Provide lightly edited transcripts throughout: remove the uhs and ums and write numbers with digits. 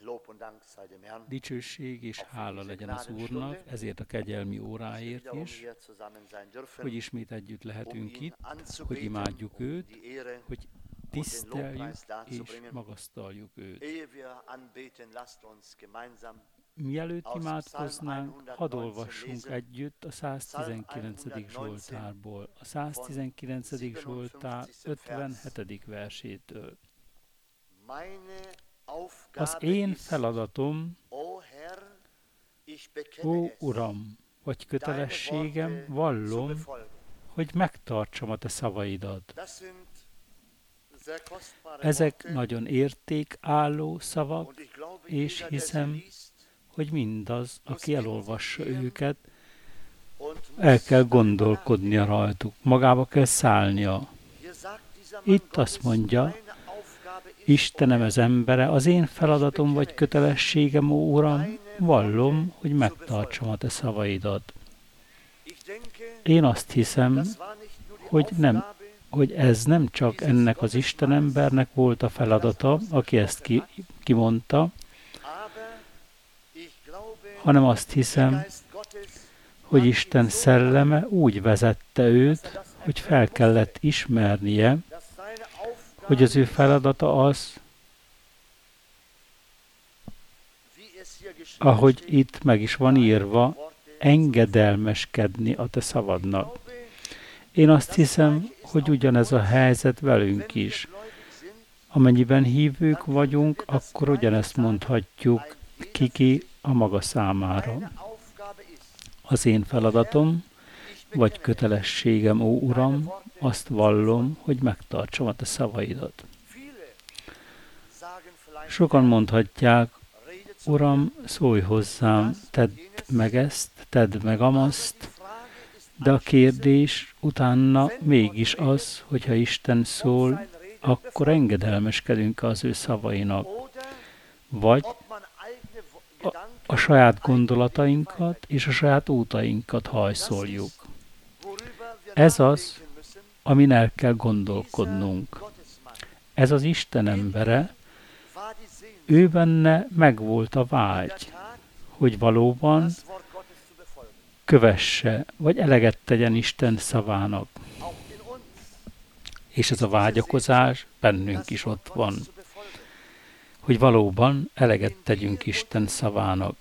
Dicsőség és hála legyen az Úrnak, ezért a kegyelmi óráért is, hogy ismét együtt lehetünk itt, hogy imádjuk őt, hogy tiszteljük és magasztaljuk őt. Mielőtt imádkoznánk, hadd olvassunk együtt a 119. Zsoltárból, a 119. Zsoltár 57. versétől. Az én feladatom, ó Uram, vagy kötelességem, vallom, hogy megtartsam a te szavaidat. Ezek nagyon értékálló szavak, és hiszem, hogy mindaz, aki elolvassa őket, el kell gondolkodnia rajtuk, magába kell szállnia. Itt azt mondja, Istenem az embere, az én feladatom vagy kötelességem, ó Uram, vallom, hogy megtartsam a te szavaidat. Én azt hiszem, hogy ez nem csak ennek az Isten embernek volt a feladata, aki ezt kimondta, hanem azt hiszem, hogy Isten szelleme úgy vezette őt, hogy fel kellett ismernie, hogy az ő feladata az, ahogy itt meg is van írva, engedelmeskedni a te szavadnak. Én azt hiszem, hogy ugyanez a helyzet velünk is. Amennyiben hívők vagyunk, akkor ugyanezt mondhatjuk ki a maga számára. Az én feladatom, vagy kötelességem, ó Uram, azt vallom, hogy megtartsam a te szavaidat. Sokan mondhatják, Uram, szólj hozzám, tedd meg ezt, tedd meg amazt, de a kérdés utána mégis az, hogyha Isten szól, akkor engedelmeskedünk az ő szavainak, vagy a saját gondolatainkat és a saját útainkat hajszoljuk. Ez az, amin el kell gondolkodnunk. Ez az Isten embere, ő benne megvolt a vágy, hogy valóban kövesse, vagy eleget tegyen Isten szavának. És ez a vágyakozás bennünk is ott van, hogy valóban eleget tegyünk Isten szavának.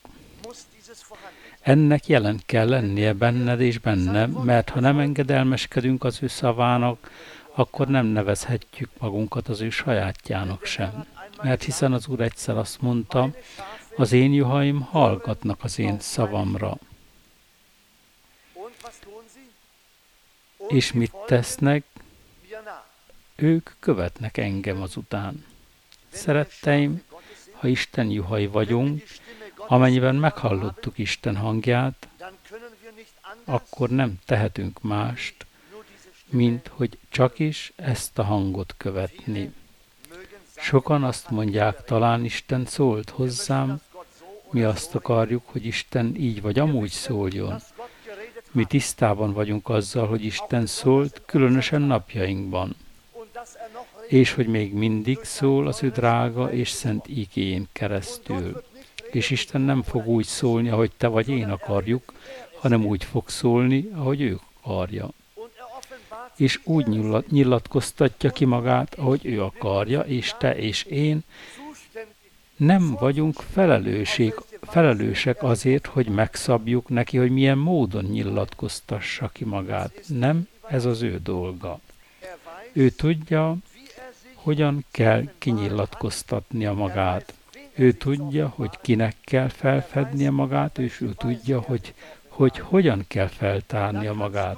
Ennek jelen kell lennie benned és bennem, mert ha nem engedelmeskedünk az ő szavának, akkor nem nevezhetjük magunkat az ő sajátjának sem. Mert hiszen az Úr egyszer azt mondta, az én juhaim hallgatnak az én szavamra. És mit tesznek? Ők követnek engem azután. Szeretteim, ha Isten juhai vagyunk, amennyiben meghallottuk Isten hangját, akkor nem tehetünk mást, mint hogy csak is ezt a hangot követni. Sokan azt mondják, talán Isten szólt hozzám, mi azt akarjuk, hogy Isten így vagy amúgy szóljon. Mi tisztában vagyunk azzal, hogy Isten szólt, különösen napjainkban, és hogy még mindig szól az ő drága és szent ígéjén keresztül. És Isten nem fog úgy szólni, ahogy te vagy én akarjuk, hanem úgy fog szólni, ahogy ő akarja. És úgy nyilatkoztatja ki magát, ahogy ő akarja, és te és én nem vagyunk felelősek azért, hogy megszabjuk neki, hogy milyen módon nyilatkoztassa ki magát. Nem, ez az ő dolga. Ő tudja, hogyan kell kinyilatkoztatnia magát. Ő tudja, hogy kinek kell felfednie magát, és ő tudja, hogy hogyan kell feltárnia magát.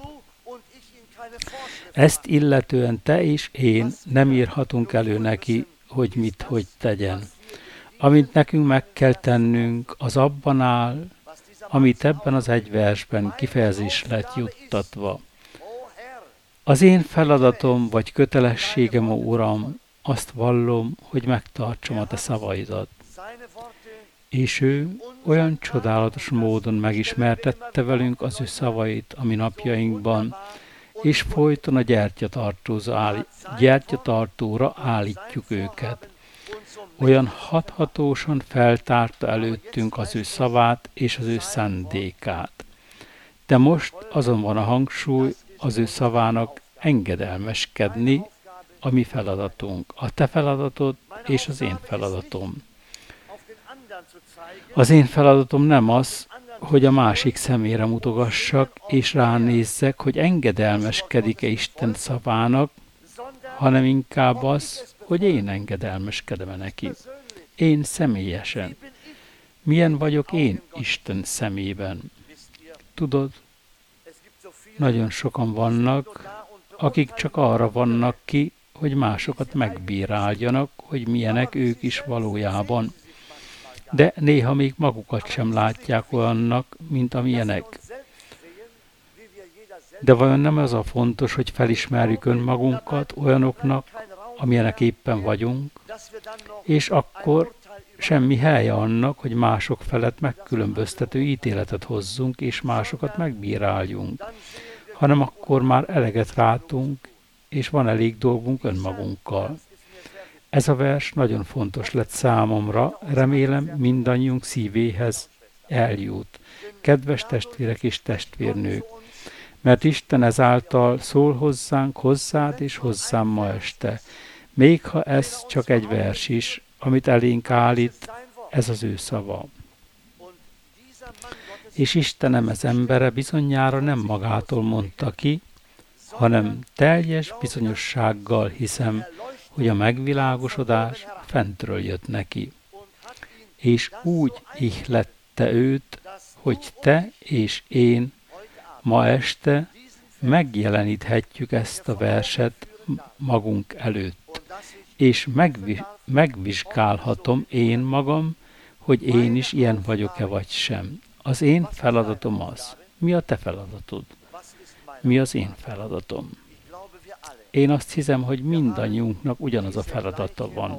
Ezt illetően te és én nem írhatunk elő neki, hogy hogy tegyen. Amit nekünk meg kell tennünk, az abban áll, amit ebben az egy versben kifejezés lett juttatva. Az én feladatom vagy kötelességem, ó Uram, azt vallom, hogy megtartsam a te szavaidat. És ő olyan csodálatos módon megismertette velünk az ő szavait a mi napjainkban, és folyton a gyertyatartóra állítjuk őket. olyan hathatósan feltárta előttünk az ő szavát és az ő szándékát. De most azon van a hangsúly az ő szavának engedelmeskedni, a mi feladatunk, a te feladatod és az én feladatom. Az én feladatom nem az, hogy a másik szemére mutogassak, és ránézzek, hogy engedelmeskedik-e Isten szavának, hanem inkább az, hogy én engedelmeskedem neki. Én személyesen. Milyen vagyok én Isten szemében? Tudod, nagyon sokan vannak, akik csak arra vannak ki, hogy másokat megbíráljanak, hogy milyenek ők is valójában. De néha még magukat sem látják olyannak, mint amilyenek. De vajon nem az a fontos, hogy felismerjük önmagunkat olyanoknak, amilyenek éppen vagyunk, és akkor semmi helye annak, hogy mások felett megkülönböztető ítéletet hozzunk, és másokat megbíráljunk, hanem akkor már eleget látunk, és van elég dolgunk önmagunkkal. Ez a vers nagyon fontos lett számomra, remélem mindannyiunk szívéhez eljut. Kedves testvérek és testvérnők, mert Isten ezáltal szól hozzánk, hozzád és hozzám ma este. Még ha ez csak egy vers is, amit elénk állít, ez az ő szava. És Istenem ez embere bizonyára nem magától mondta ki, hanem teljes bizonyossággal hiszem, hogy a megvilágosodás fentről jött neki. És úgy ihlette őt, hogy te és én ma este megjeleníthetjük ezt a verset magunk előtt, és megvizsgálhatom én magam, hogy én is ilyen vagyok-e vagy sem. Az én feladatom az. Mi a te feladatod? Mi az én feladatom? Én azt hiszem, hogy mindannyiunknak ugyanaz a feladata van.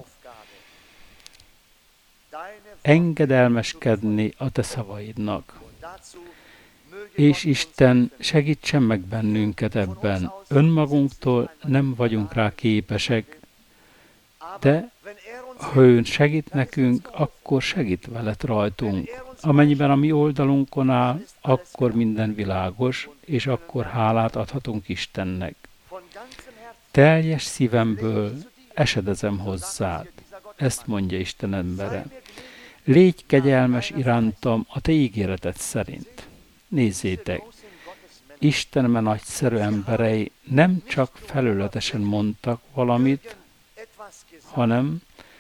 Engedelmeskedni a te szavaidnak. És Isten segítsen meg bennünket ebben. Önmagunktól nem vagyunk rá képesek, de ha ő segít nekünk, akkor segít veled rajtunk. Amennyiben a mi oldalunkon áll, akkor minden világos, és akkor hálát adhatunk Istennek. Teljes szívemből esedezem hozzád. Ezt mondja Isten embere. Légy kegyelmes irántam a te ígéreted szerint. Nézzétek, Istenme nagyszerű emberei nem csak felületesen mondtak valamit, hanem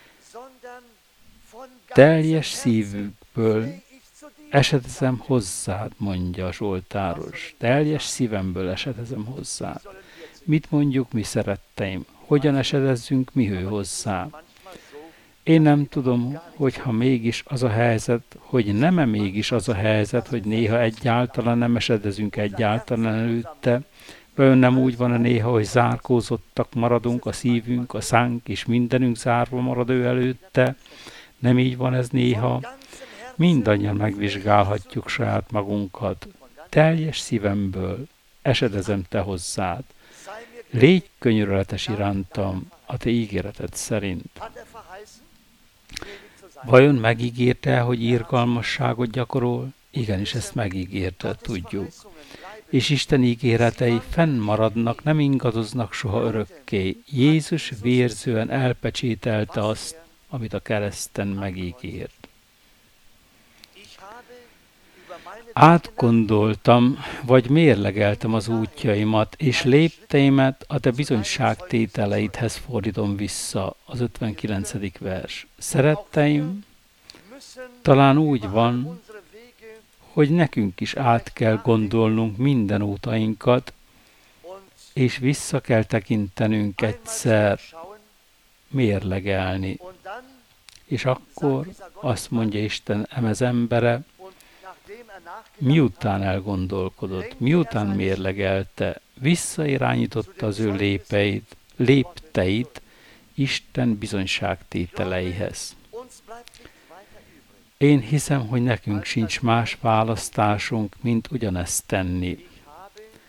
teljes szívükből esedezem hozzád, mondja a Zsoltáros. Teljes szívemből esedezem hozzád. Mit mondjuk mi szeretteim? Hogyan esedezzünk mi ő hozzá? Én nem tudom, hogyha mégis az a helyzet, hogy nem-e mégis az a helyzet, hogy néha egyáltalán nem esedezünk egyáltalán előtte, vajon nem úgy van néha, hogy zárkózottak maradunk, a szívünk, a szánk és mindenünk zárva marad ő előtte? Nem így van ez néha? Mindannyian megvizsgálhatjuk saját magunkat. Teljes szívemből esedezem te hozzád. Légy könyörületes irántam a te ígéreted szerint. Vajon megígérte, hogy irgalmasságot gyakorol? Igenis, ezt megígérte, tudjuk. És Isten ígéretei fennmaradnak, nem ingadoznak soha örökké. Jézus vérzően elpecsételte azt, amit a kereszten megígért. Átgondoltam, vagy mérlegeltem az útjaimat, és lépteimet a te bizonyságtételeidhez fordítom vissza, az 59. vers. Szeretteim, talán úgy van, hogy nekünk is át kell gondolnunk minden útainkat, és vissza kell tekintenünk egyszer, mérlegelni. És akkor azt mondja Isten emez embere, miután elgondolkodott, miután mérlegelte, visszairányította az ő lépteit Isten bizonyságtételeihez. Én hiszem, hogy nekünk sincs más választásunk, mint ugyanezt tenni.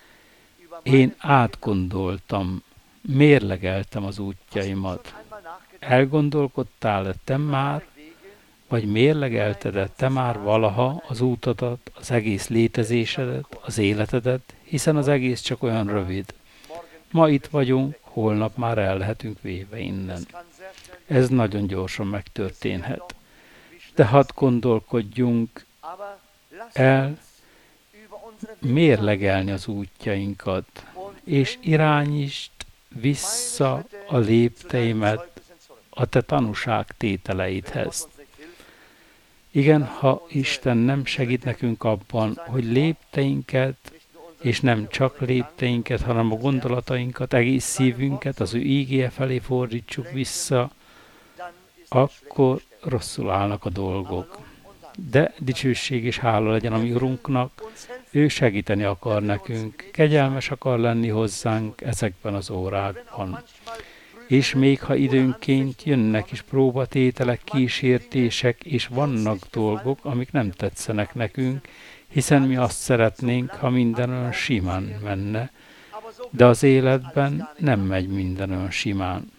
Én átgondoltam, mérlegeltem az útjaimat. Elgondolkodtál-e te már, vagy mérlegelted-e te már valaha az útadat, az egész létezésedet, az életedet, hiszen az egész csak olyan rövid. Ma itt vagyunk, holnap már el lehetünk véve innen. Ez nagyon gyorsan megtörténhet. De hadd gondolkodjunk el, mérlegelni az útjainkat, és irányítsd vissza a lépteimet a te tanúságtételeidhez. Igen, ha Isten nem segít nekünk abban, hogy lépteinket, és nem csak lépteinket, hanem a gondolatainkat, egész szívünket az ő ígéje felé fordítsuk vissza, akkor rosszul állnak a dolgok. De dicsőség és hála legyen a mi Urunknak, ő segíteni akar nekünk, kegyelmes akar lenni hozzánk ezekben az órákban. És még ha időnként jönnek is próbatételek, kísértések, és vannak dolgok, amik nem tetszenek nekünk, hiszen mi azt szeretnénk, ha minden olyan simán menne, de az életben nem megy minden olyan simán.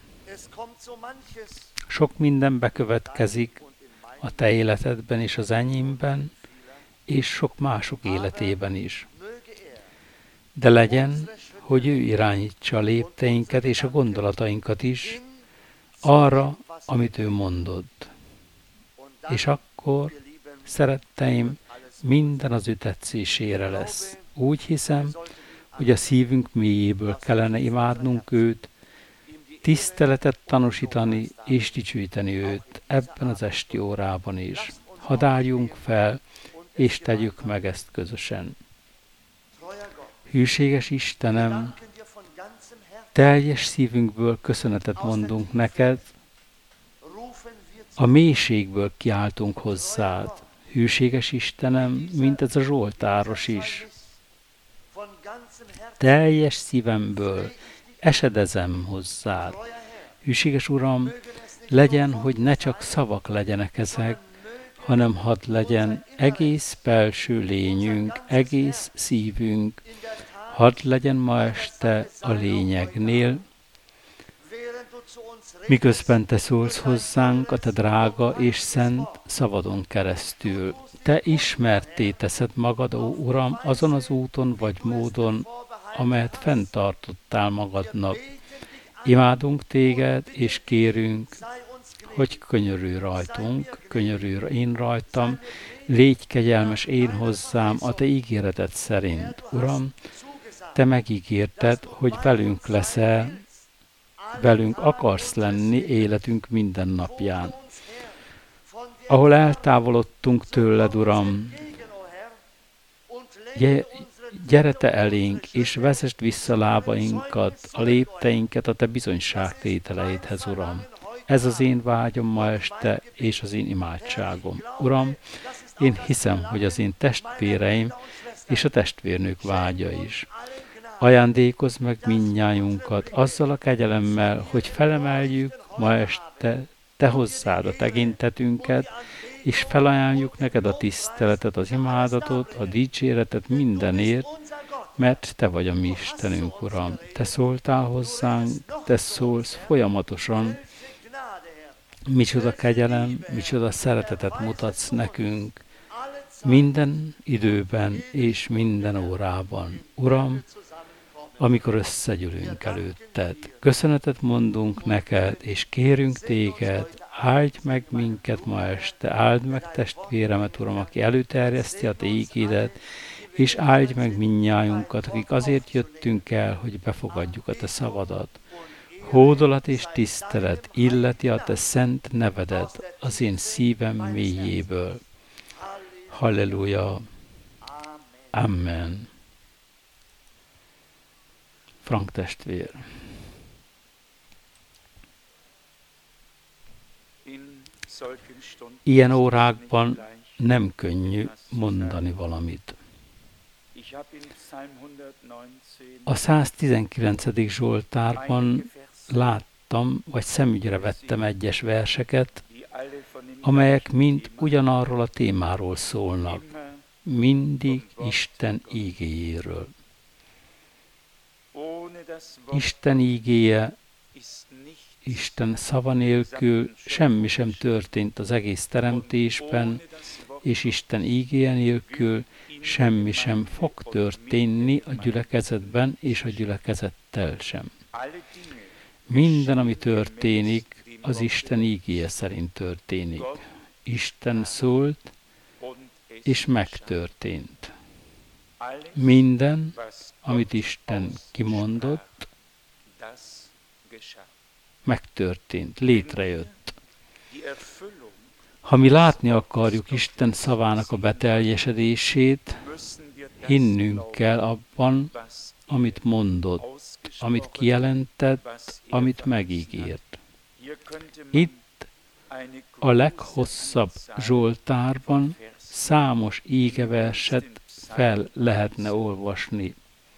Sok minden bekövetkezik a te életedben és az enyémben, és sok mások életében is. De legyen, hogy ő irányítsa a lépteinket és a gondolatainkat is arra, amit ő mondott. És akkor, szeretteim, minden az ő tetszésére lesz. Úgy hiszem, hogy a szívünk mélyéből kellene imádnunk őt, tiszteletet tanúsítani és dicsőíteni őt ebben az esti órában is. Hadd álljunk fel, és tegyük meg ezt közösen. Hűséges Istenem, teljes szívünkből köszönetet mondunk neked, a mélységből kiáltunk hozzád. Hűséges Istenem, mint ez a zsoltáros is. Teljes szívemből esedezem hozzád. Hűséges Uram, legyen, hogy ne csak szavak legyenek ezek, hanem hadd legyen egész belső lényünk, egész szívünk, hadd legyen ma este a lényegnél, miközben te szólsz hozzánk a te drága és szent szavadon keresztül. Te ismertté teszed magad, ó Uram, azon az úton vagy módon, amelyet fenntartottál magadnak. Imádunk téged, és kérünk, hogy könyörülj rajtunk, könyörülj én rajtam, légy kegyelmes én hozzám a te ígéreted szerint. Uram, te megígérted, hogy velünk leszel, velünk akarsz lenni életünk minden napján. Ahol eltávolodtunk tőled, Uram, gyere te elénk, és vezesd vissza lábainkat, a lépteinket a te bizonyságtételeidhez, Uram. Ez az én vágyom ma este, és az én imádságom. Uram, én hiszem, hogy az én testvéreim és a testvérnők vágya is. Ajándékozz meg mindnyájunkat azzal a kegyelemmel, hogy felemeljük ma este te hozzád a tekintetünket, és felajánljuk neked a tiszteletet, az imádatot, a dicséretet mindenért, mert te vagy a mi Istenünk, Uram. Te szóltál hozzánk, te szólsz folyamatosan, micsoda kegyelem, micsoda szeretetet mutatsz nekünk minden időben és minden órában. Uram, amikor összegyűlünk előtted, köszönetet mondunk neked, és kérünk téged, áldj meg minket ma este, áld meg testvéremet, Uram, aki előterjeszti a te ígédet, és áldj meg mindnyájunkat, akik azért jöttünk el, hogy befogadjuk a te szavadat. Hódolat és tisztelet illeti a te szent nevedet az én szívem mélyéből. Halleluja. Amen. Frank testvér. Ilyen órákban nem könnyű mondani valamit. A 119. Zsoltárban láttam, vagy szemügyre vettem egyes verseket, amelyek mind ugyanarról a témáról szólnak, mindig Isten ígéjéről. Isten ígéje Isten szava nélkül semmi sem történt az egész teremtésben, és Isten ígéje nélkül semmi sem fog történni a gyülekezetben és a gyülekezettel sem. Minden, ami történik, az Isten ígéje szerint történik. Isten szólt, és megtörtént. Minden, amit Isten kimondott, megtörtént, létrejött. Ha mi látni akarjuk Isten szavának a beteljesedését, hinnünk kell abban, amit mondott, amit kijelentett, amit megígért. Itt a leghosszabb Zsoltárban számos ígeverset fel lehetne olvasni.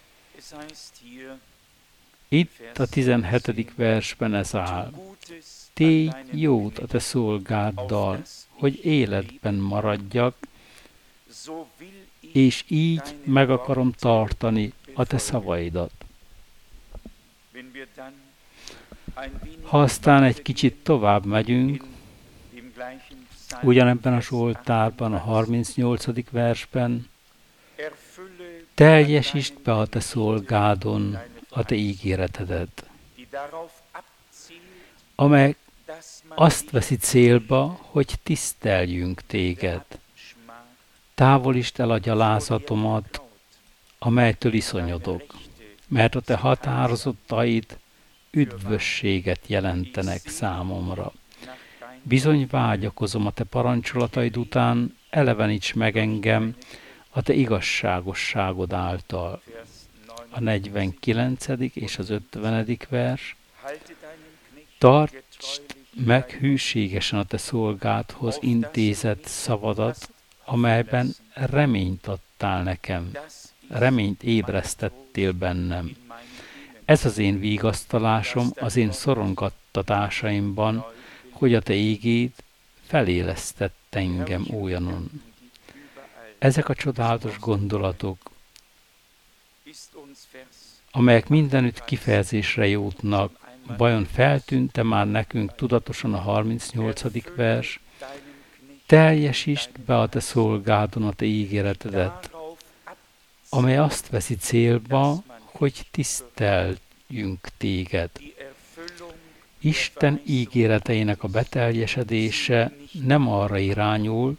Itt a 17. versben ez áll. Tégy jót a te szolgáddal, hogy életben maradjak, és így meg akarom tartani a te szavaidat. Ha aztán egy kicsit tovább megyünk, ugyanebben a Zsoltárban, a 38. versben, teljesítsd be a te szolgádon a te ígéretedet, amely azt veszi célba, hogy tiszteljünk téged. Távolítsd el a gyalázatomat, amelytől iszonyodok, mert a te határozottaid üdvösséget jelentenek számomra. Bizony vágyakozom a te parancsolataid után, eleveníts meg engem a te igazságosságod által. A 49. és az 50. vers. Tartsd meg hűségesen a te szolgádhoz intézett szavadat, amelyben reményt adtál nekem, reményt ébresztettél bennem. Ez az én vigasztalásom az én szorongattatásaimban, hogy a te ígéd felélesztett engem olyanon. Ezek a csodálatos gondolatok, amelyek mindenütt kifejezésre jutnak, vajon feltűnte már nekünk tudatosan a 38. vers, teljesítsd be a te szolgádon a te ígéretedet, amely azt veszi célba, hogy tiszteljünk téged. Isten ígéreteinek a beteljesedése nem arra irányul,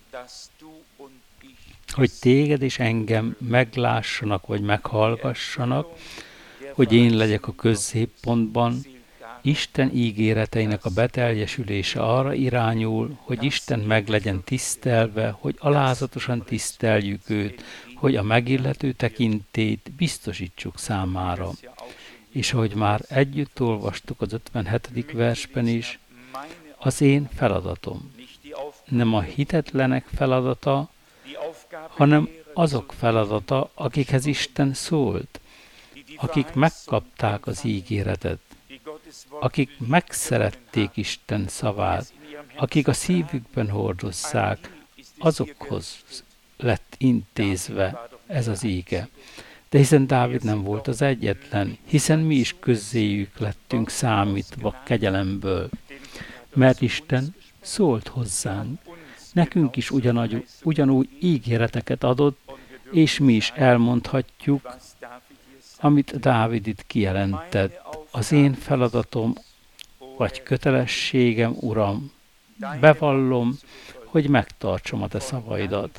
hogy téged és engem meglássanak vagy meghallgassanak, hogy én legyek a középpontban. Isten ígéreteinek a beteljesülése arra irányul, hogy Isten meg legyen tisztelve, hogy alázatosan tiszteljük őt, hogy a megillető tekintélyt biztosítsuk számára. És ahogy már együtt olvastuk az 57. versben is, az én feladatom nem a hitetlenek feladata, hanem azok feladata, akikhez Isten szólt, akik megkapták az ígéretet, akik megszerették Isten szavát, akik a szívükben hordozzák, azokhoz lett intézve ez az íge. De hiszen Dávid nem volt az egyetlen, hiszen mi is közzéjük lettünk számítva kegyelemből, mert Isten szólt hozzánk. Nekünk is ugyanúgy ígéreteket adott, és mi is elmondhatjuk, amit Dávid itt kijelentett. Az én feladatom vagy kötelességem, Uram, bevallom, hogy megtartsam a te szavaidat.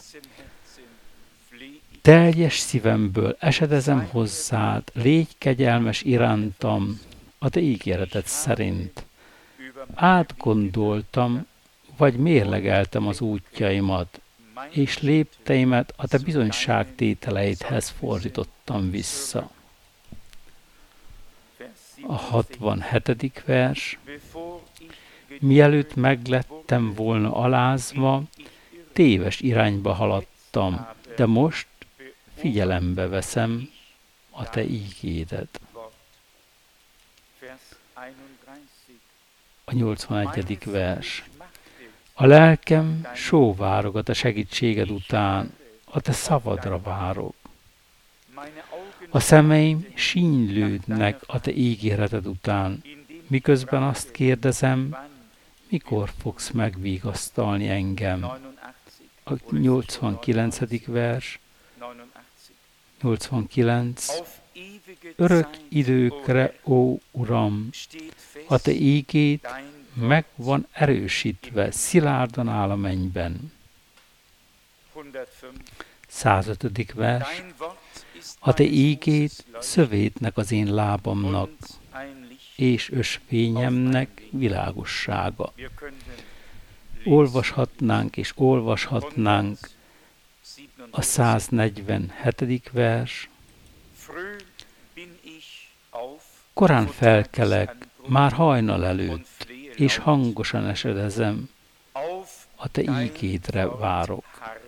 Teljes szívemből esedezem hozzád, légy kegyelmes irántam a te ígéreted szerint. Átgondoltam, vagy mérlegeltem az útjaimat, és lépteimet a te bizonyságtételeidhez fordítottam vissza. A 67. vers. Mielőtt meglettem volna alázva, téves irányba haladtam, de most figyelembe veszem a te ígédet. A 81. vers. A lelkem sóvárog a segítséged után, a te szavadra várok. A szemeim sínylődnek a te ígéreted után, miközben azt kérdezem, mikor fogsz megvigasztalni engem? A 89. vers, 89. Örök időkre, ó Uram, a te ígéd meg van erősítve, szilárdan áll a mennyben. 105. vers. A te ígéd szövétnek az én lábamnak, és ösvényemnek világossága. Olvashatnánk és olvashatnánk a 147. vers. Korán felkelek, már hajnal előtt, és hangosan esedezem, a te ígédre várok.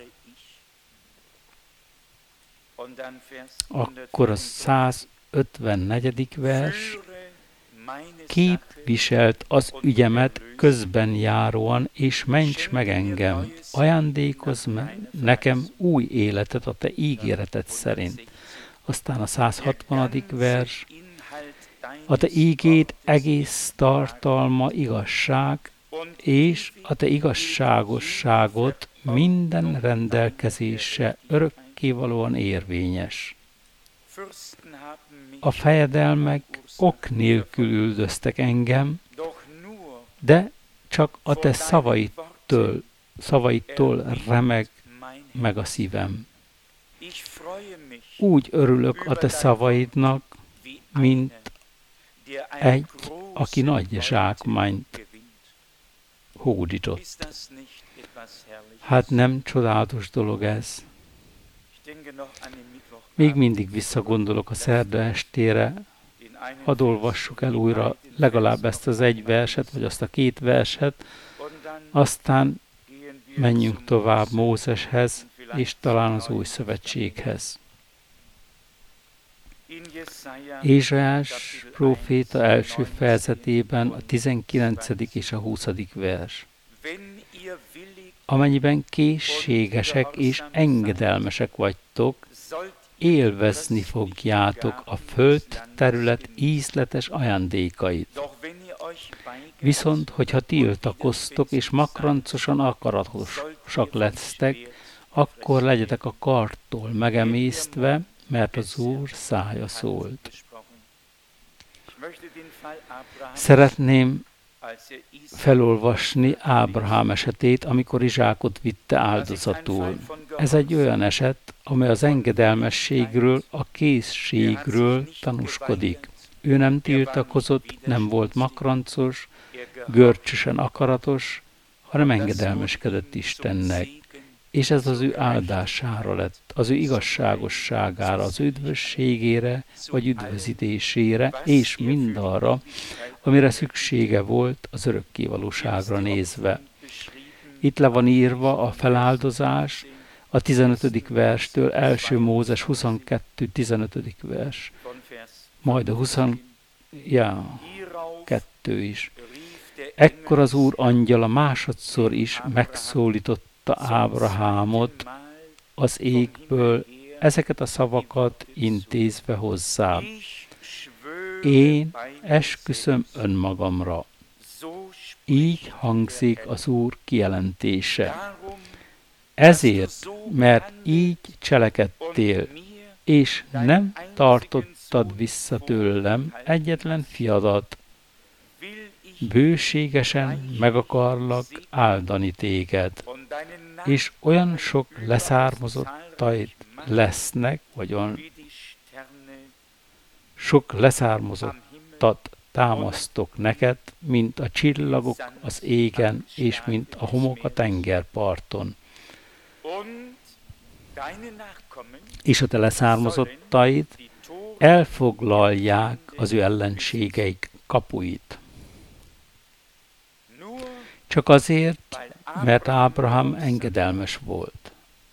Akkor a 154. vers. Képviselt az ügyemet közben járóan, és ments meg engem, ajándékozz nekem új életet a te ígéreted szerint. Aztán a 160. vers. A te ígéd egész tartalma igazság, és a te igazságosságot minden rendelkezése örökkévalóan érvényes. A fejedelmek ok nélkül üldöztek engem, de csak a te szavaidtól remeg meg a szívem. Úgy örülök a te szavaidnak, mint egy, aki nagy zsákmányt hódított. Hát nem csodálatos dolog ez? Még mindig visszagondolok a szerda estére, hadd olvassuk el újra legalább ezt az egy verset, vagy azt a két verset, aztán menjünk tovább Mózeshez, és talán az új szövetséghez. Ézsaiás próféta első fejezetében a 19. és a 20. vers. Amennyiben készségesek és engedelmesek vagytok, élvezni fogjátok a föld terület ízletes ajándékait. Viszont, hogyha tiltakoztok és makrancosan akaratosak lesztek, akkor legyetek a karttól megemésztve, mert az Úr szája szólt. Szeretném felolvasni Ábrahám esetét, amikor Izsákot vitte áldozatul. Ez egy olyan eset, amely az engedelmességről, a készségről tanúskodik. Ő nem tiltakozott, nem volt makrancos, görcsösen akaratos, hanem engedelmeskedett Istennek. És ez az ő áldására lett, az ő igazságosságára, az üdvösségére, vagy üdvözítésére, és mindarra, amire szüksége volt az örökkévalóságra nézve. Itt le van írva a feláldozás, a 15. verstől, 1. Mózes 22. 15. vers, majd a 22 is. Ekkor az Úr angyala másodszor is megszólította Ábrahámot az égből, ezeket a szavakat intézve hozzá. Én esküszöm önmagamra. Így hangzik az Úr kijelentése. Ezért, mert így cselekedtél, és nem tartottad vissza tőlem egyetlen fiadat, bőségesen meg akarlak áldani téged, és olyan sok leszármazottaid lesznek, vagy olyan sok leszármazottat támasztok neked, mint a csillagok az égen, és mint a homok a tengerparton. És a te leszármazottaid elfoglalják az ő ellenségeik kapuit. Csak azért, mert Ábrahám engedelmes volt.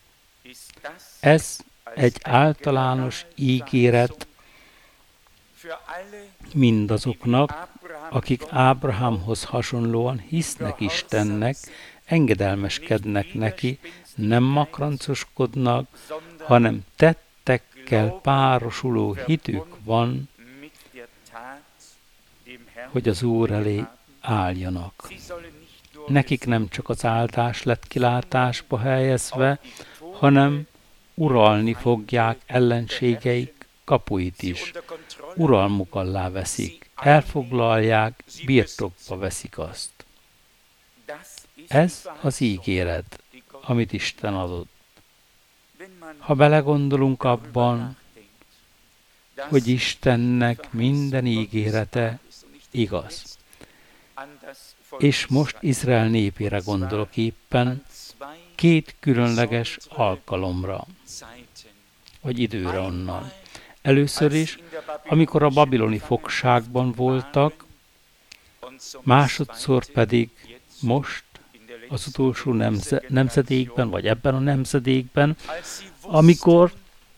Ez egy általános ígéret mindazoknak, akik Ábrahámhoz hasonlóan hisznek Istennek, engedelmeskednek neki, nem makrancoskodnak, hanem tettekkel párosuló hitük van hogy az Úr elé álljanak. Nekik nem csak az áldás lett kilátásba helyezve, hanem uralni fogják ellenségeik kapuit is. Uralmuk alá veszik, elfoglalják, birtokba veszik azt. Ez az ígéret, amit Isten adott. Ha belegondolunk abban, hogy Istennek minden ígérete igaz, és most Izrael népére gondolok éppen, két különleges alkalomra, vagy időre onnan. Először is, amikor a babiloni fogságban voltak, másodszor pedig most, az utolsó nemzedékben, vagy ebben a nemzedékben, amikor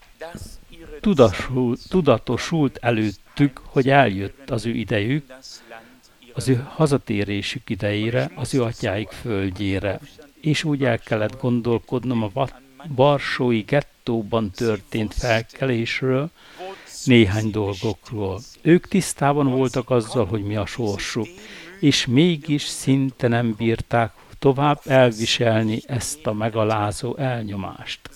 tudatosult előttük, hogy eljött az ő idejük, az ő hazatérésük idejére, az ő atyáik földjére. És úgy el kellett gondolkodnom a varsói gettóban történt felkelésről, néhány dolgokról. Ők tisztában voltak azzal, hogy mi a sorsuk, és mégis szinte nem bírták tovább elviselni ezt a megalázó elnyomást.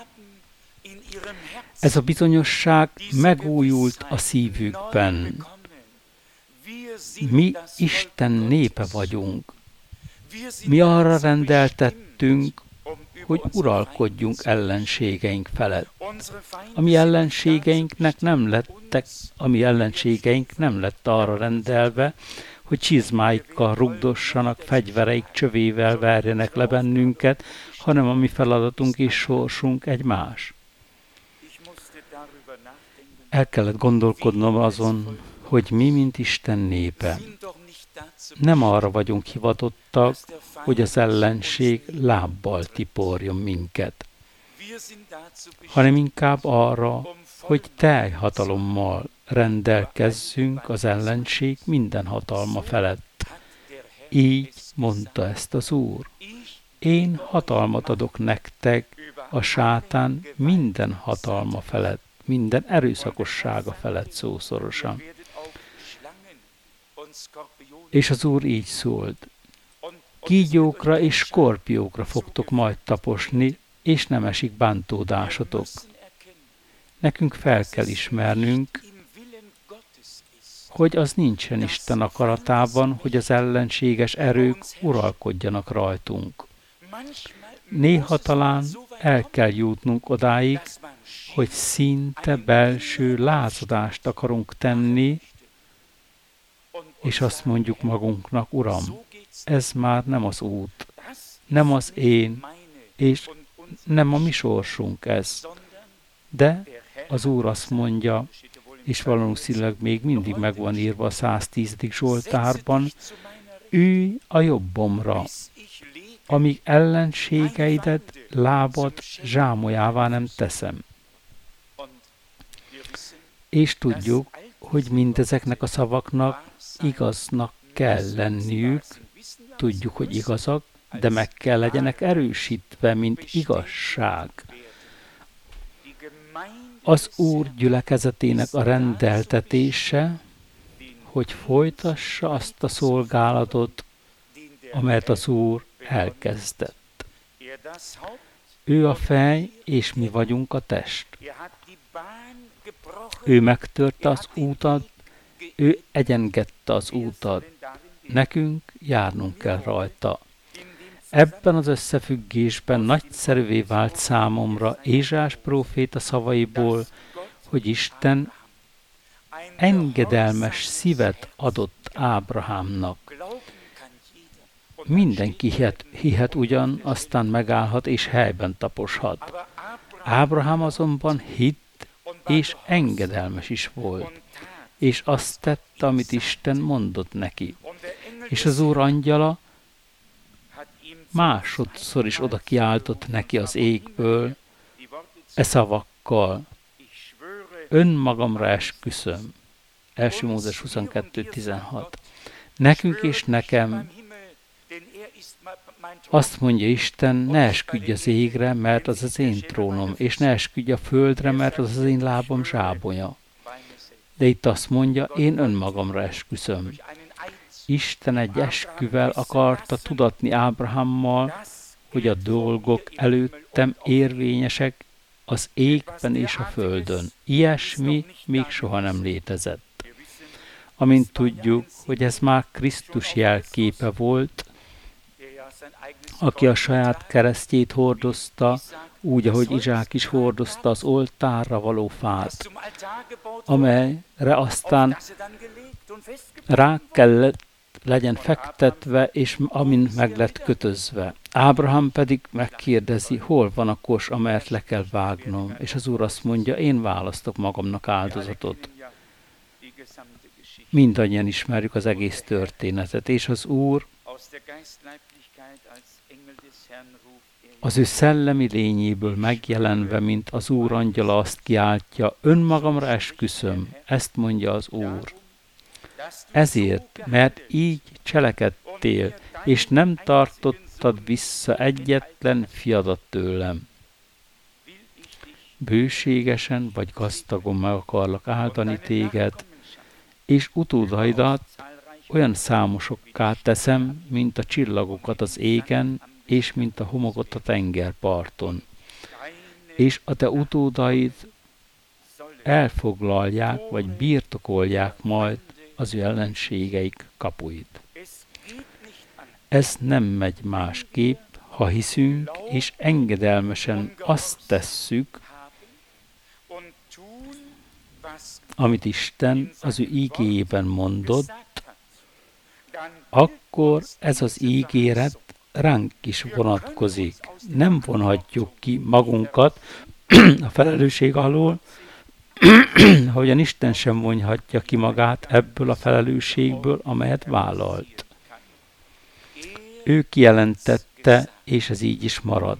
Ez a bizonyosság megújult a szívükben. Mi Isten népe vagyunk. Mi arra rendeltettünk, hogy uralkodjunk ellenségeink felett. A mi ellenségeink nem lett arra rendelve, hogy csizmáikkal rugdossanak, fegyvereik csövével verjenek le bennünket, hanem a mi feladatunk és sorsunk egy más. El kellett gondolkodnom azon, hogy mi, mint Isten népe, nem arra vagyunk hivatottak, hogy az ellenség lábbal tiporjon minket, hanem inkább arra, hogy teljhatalommal rendelkezzünk az ellenség minden hatalma felett. Így mondta ezt az Úr. Én hatalmat adok nektek a sátán minden hatalma felett, minden erőszakossága felett szószorosan. És az Úr így szólt. Kígyókra és skorpiókra fogtok majd taposni, és nem esik bántódásotok. Nekünk fel kell ismernünk, hogy az nincsen Isten akaratában, hogy az ellenséges erők uralkodjanak rajtunk. Néha talán el kell jutnunk odáig, hogy szinte belső lázadást akarunk tenni, és azt mondjuk magunknak, Uram, ez már nem az út, nem az én, és nem a mi sorsunk ez. De az Úr azt mondja, és valószínűleg még mindig meg van írva a 110. Zsoltárban, ülj a jobbomra, amíg ellenségeidet lábad zsámolyává nem teszem. És tudjuk, hogy mindezeknek a szavaknak igaznak kell lenniük, tudjuk, hogy igazak, de meg kell legyenek erősítve, mint igazság. Az Úr gyülekezetének a rendeltetése, hogy folytassa azt a szolgálatot, amelyet az Úr elkezdett. Ő a fej, és mi vagyunk a test. Ő megtörte az útat, ő egyengedte az útat. Nekünk járnunk kell rajta. Ebben az összefüggésben nagyszerűvé vált számomra Ézsás próféta szavaiból, hogy Isten engedelmes szívet adott Ábrahámnak. Mindenki hihet ugyan, aztán megállhat és helyben taposhat. Ábrahám azonban hitt és engedelmes is volt, és azt tette, amit Isten mondott neki. És az Úr angyala másodszor is oda kiáltott neki az égből, e szavakkal, önmagamra esküszöm. 1. Mózes 22.16. Nekünk és nekem azt mondja Isten, ne esküdj az égre, mert az az én trónom, és ne esküdj a földre, mert az az én lábam zsábolya. De itt azt mondja, én önmagamra esküszöm. Isten egy esküvel akarta tudatni Ábrahámmal, hogy a dolgok előttem érvényesek az égben és a földön. Ilyesmi még soha nem létezett. Amint tudjuk, hogy ez már Krisztus jelképe volt, aki a saját keresztjét hordozta, úgy, ahogy Izsák is hordozta az oltárra való fát, amelyre aztán rá kellett legyen fektetve, és amin meg lett kötözve. Ábrahám pedig megkérdezi, hol van a kos, amelyet le kell vágnom, és az Úr azt mondja, én választok magamnak áldozatot. Mindannyian ismerjük az egész történetet, és az Úr az ő szellemi lényéből megjelenve, mint az Úr angyala azt kiáltja, önmagamra esküszöm, ezt mondja az Úr. Ezért, mert így cselekedtél, és nem tartottad vissza egyetlen fiadat tőlem. Bőségesen vagy gazdagon meg akarlak áldani téged, és utódaidat olyan számosokká teszem, mint a csillagokat az égen, és mint a homokot a tengerparton. És a te utódaid elfoglalják, vagy birtokolják majd az ő ellenségeik kapuit. Ez nem megy másképp, ha hiszünk, és engedelmesen azt tesszük, amit Isten az ő ígéjében mondott, akkor ez az ígéret ránk is vonatkozik. Nem vonhatjuk ki magunkat a felelősség alól, ahogyan Isten sem vonhatja ki magát ebből a felelősségből, amelyet vállalt. Ő kijelentette, és ez így is marad.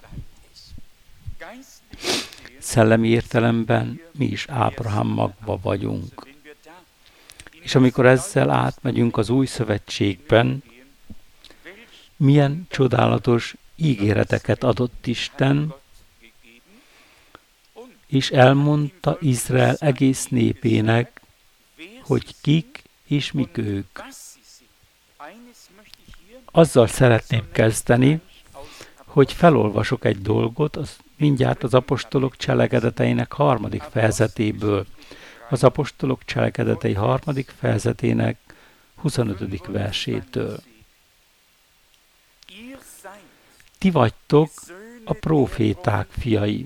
Szellemi értelemben mi is Ábrahám magva vagyunk. És amikor ezzel átmegyünk az új szövetségben, milyen csodálatos ígéreteket adott Isten, és elmondta Izrael egész népének, hogy kik és mik ők. Azzal szeretném kezdeni, hogy felolvasok egy dolgot, mindjárt az apostolok cselekedeteinek 3. fejezetéből. Az apostolok cselekedetei 3. fejezetének 25. versétől. Ti vagytok a próféták fiai,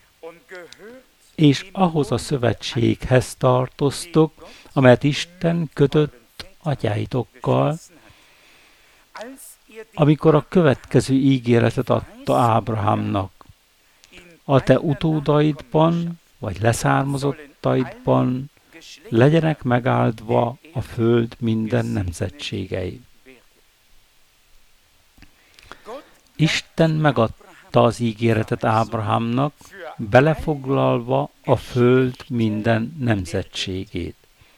és ahhoz a szövetséghez tartoztok, amelyet Isten kötött atyáitokkal, amikor a következő ígéretet adta Ábrahámnak. A te utódaidban, vagy leszármazottaidban legyenek megáldva a föld minden nemzetségei. Isten megadta az ígéretet Ábrahámnak, belefoglalva a föld minden nemzetségét.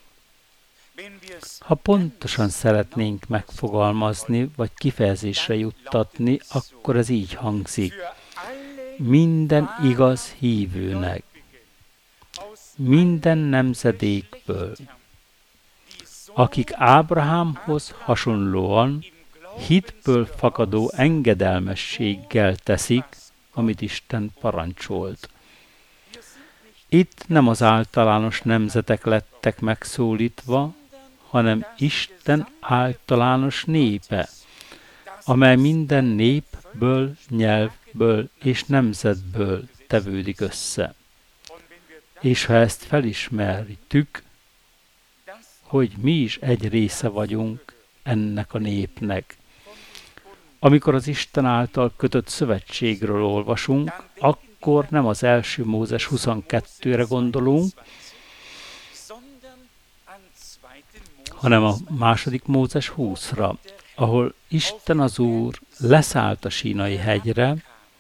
Ha pontosan szeretnénk megfogalmazni, vagy kifejezésre juttatni, akkor ez így hangzik. Minden igaz hívőnek, minden nemzedékből, akik Ábrahámhoz hasonlóan hitből fakadó engedelmességgel teszik, amit Isten parancsolt. Itt nem az általános nemzetek lettek megszólítva, hanem Isten általános népe, amely minden népből, nyelvből és nemzetből tevődik össze. És ha ezt felismerjük, hogy mi is egy része vagyunk ennek a népnek. Amikor az Isten által kötött szövetségről olvasunk, akkor nem az első Mózes 22-re gondolunk, hanem a második Mózes 20-ra, ahol Isten az Úr leszállt a Sínai hegyre,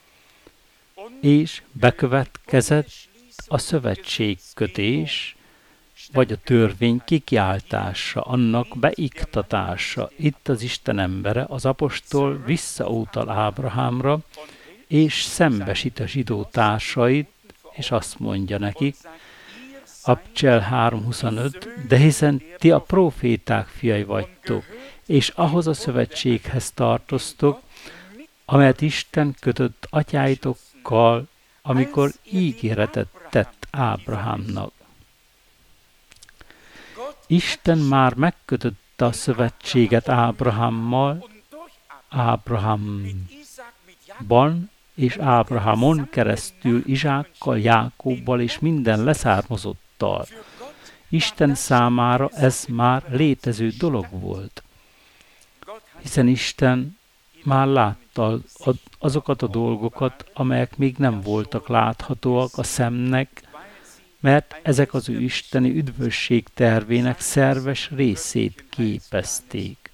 és bekövetkezett a szövetségkötés, vagy a törvény kikiáltása, annak beiktatása. Itt az Isten embere, az apostol visszautal Ábrahámra, és szembesít a zsidó társait, és azt mondja nekik, Abcsel 3.25, de hiszen ti a próféták fiai vagytok, és ahhoz a szövetséghez tartoztok, amelyet Isten kötött atyáitokkal, amikor ígéretet tett Ábrahámnak. Isten már megkötötte a szövetséget Ábrahámmal, Ábrahámban és Ábrahámon keresztül Izsákkal, Jákobbal és minden leszármazottal. Isten számára ez már létező dolog volt, hiszen Isten már látta azokat a dolgokat, amelyek még nem voltak láthatóak a szemnek, mert ezek az ő isteni üdvösség tervének szerves részét képezték.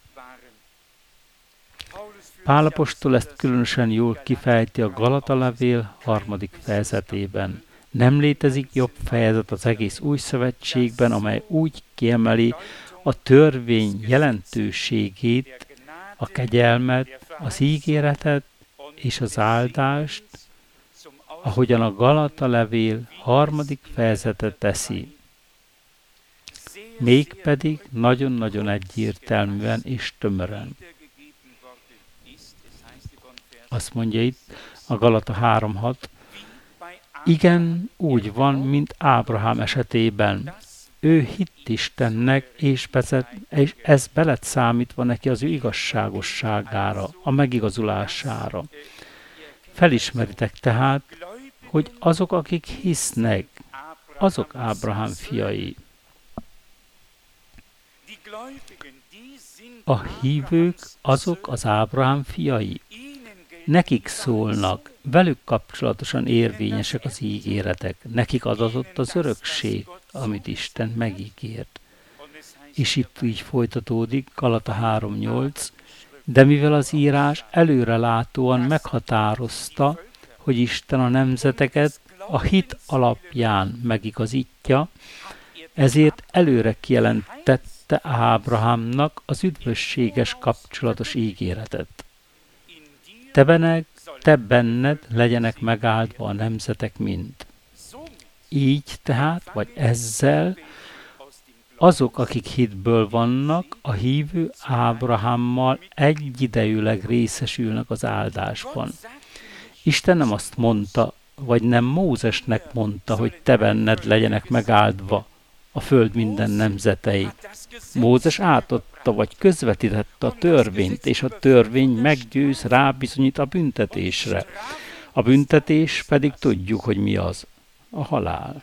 Pál apostol ezt különösen jól kifejti a Galata levél 3. fejezetében. Nem létezik jobb fejezet az egész új szövetségben, amely úgy kiemeli a törvény jelentőségét, a kegyelmet, az ígéretet és az áldást, ahogyan a Galata levél 3. fejezete teszi. Mégpedig nagyon-nagyon egyértelműen és tömören. Azt mondja itt a Galata 3.6, igen, úgy van, mint Ábrahám esetében. Ő hitt Istennek, és ez belett számítva neki az ő igazságosságára, a megigazulására. Felismeritek tehát, hogy azok, akik hisznek, azok Ábrahám fiai. A hívők azok az Ábrahám fiai. Nekik szólnak, velük kapcsolatosan érvényesek az ígéretek, nekik adatott az örökség, amit Isten megígért. És itt így folytatódik, Galata 3.8, de mivel az írás előrelátóan meghatározta, hogy Isten a nemzeteket a hit alapján megigazítja, ezért előre kijelentette Ábrahámnak az üdvösséges kapcsolatos ígéretet. Te benned legyenek megáldva a nemzetek mind. Így tehát, vagy ezzel, azok, akik hitből vannak, a hívő Ábrahámmal egyidejűleg részesülnek az áldásban. Isten nem azt mondta, vagy nem Mózesnek mondta, hogy te benned legyenek megáldva a föld minden nemzetei. Mózes átadta, vagy közvetítette a törvényt, és a törvény meggyőz, rábizonyít a büntetésre. A büntetés pedig tudjuk, hogy mi az. A halál.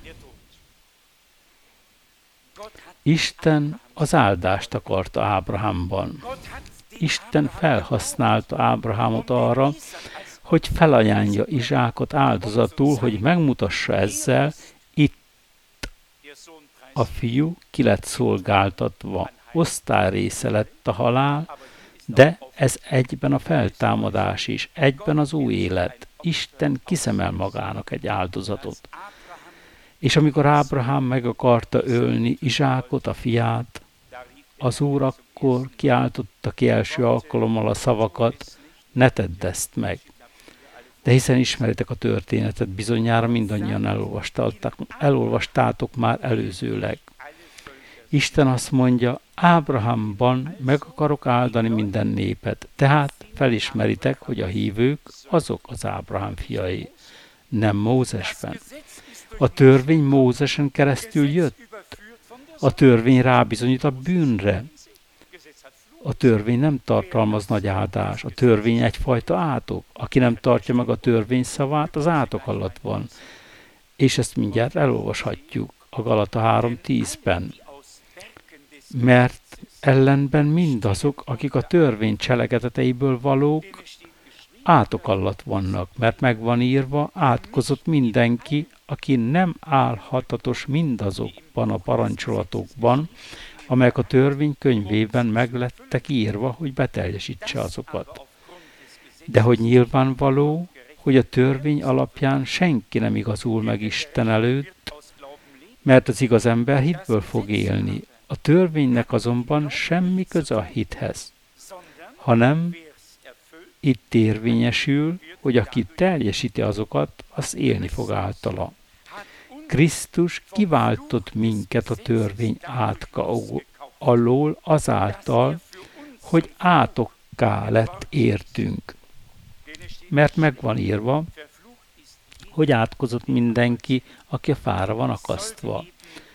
Isten az áldást akarta Ábrahámban. Isten felhasználta Ábrahámot arra, hogy felajánlja Izsákot áldozatul, hogy megmutassa ezzel, itt a fiú ki lett szolgáltatva, osztályrésze lett a halál, de ez egyben a feltámadás is, egyben az új élet. Isten kiszemel magának egy áldozatot. És amikor Ábrahám meg akarta ölni Izsákot, a fiát, az Úr akkor kiáltotta ki első alkalommal a szavakat, ne tedd ezt meg. De hiszen ismeritek a történetet, bizonyára mindannyian elolvastátok már előzőleg. Isten azt mondja, Ábrahámban meg akarok áldani minden népet, tehát felismeritek, hogy a hívők azok az Ábrahám fiai, nem Mózesben. A törvény Mózesen keresztül jött. A törvény rábizonyít a bűnre. A törvény nem tartalmaz nagy áldás. A törvény egyfajta átok. Aki nem tartja meg a törvény szavát, az átok alatt van. És ezt mindjárt elolvashatjuk a Galata 3.10-ben. Mert ellenben mindazok, akik a törvény cselekedeteiből valók, átok alatt vannak, mert meg van írva, átkozott mindenki, aki nem állhatatos mindazokban a parancsolatokban, amelyek a törvény könyvében meglettek írva, hogy beteljesítse azokat. De hogy nyilvánvaló, hogy a törvény alapján senki nem igazul meg Isten előtt, mert az igaz ember hitből fog élni. A törvénynek azonban semmi köze a hithez, hanem itt érvényesül, hogy aki teljesíti azokat, az élni fog általa. Krisztus kiváltott minket a törvény átka alól azáltal, hogy átokká lett értünk. Mert megvan írva, hogy átkozott mindenki, aki a fára van akasztva.